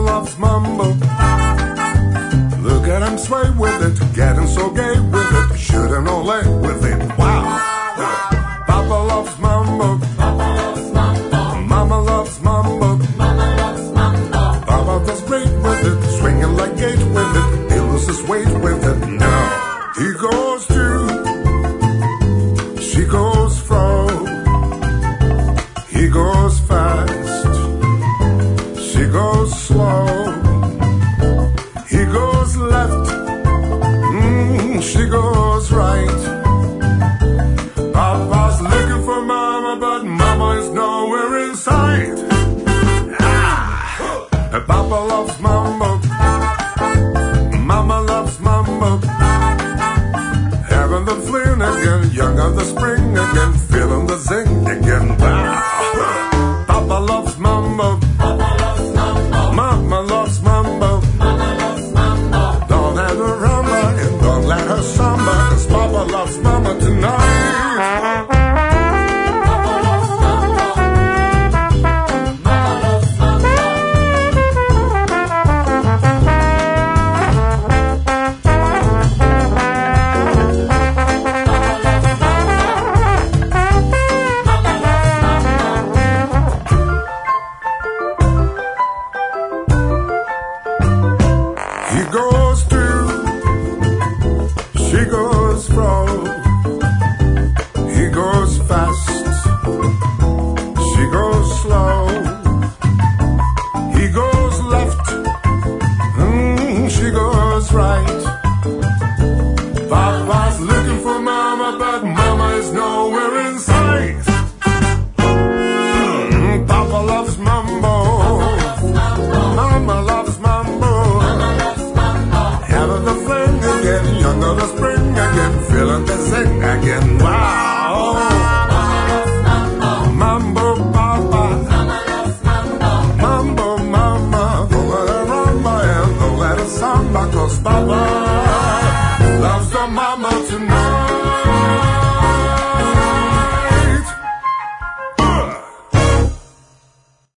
loves mambo. Look at him sway with it, getting so gay with it. Shoot him no lay with it. Wow. Papa loves mambo. Mama loves mambo. Papa does great with it, swinging like gate with it. He loses weight with it. Now he goes to, she goes fro. He goes fast, she goes slow. He goes left, she goes right. Papa's looking for mama, but mama is nowhere in sight. Papa loves mambo, mama loves mambo. Having the fling again, young on the spring again, feeling the zing again. Wow. Papa loves mambo, mama loves mambo. Don't let her rumba and don't let her samba, 'cause Papa loves mama tonight. He goes through, she goes fro. He goes fast, she goes slow. He goes left, she goes right. Papa's looking for mama, but mama is nowhere in sight. Papa loves mambo, mama loves mambo. Having the fling again, young on the spring again, feeling the zing again. Wow. Mambo papa, mambo mama, don't let her rumba and don't let her samba, 'cause Papa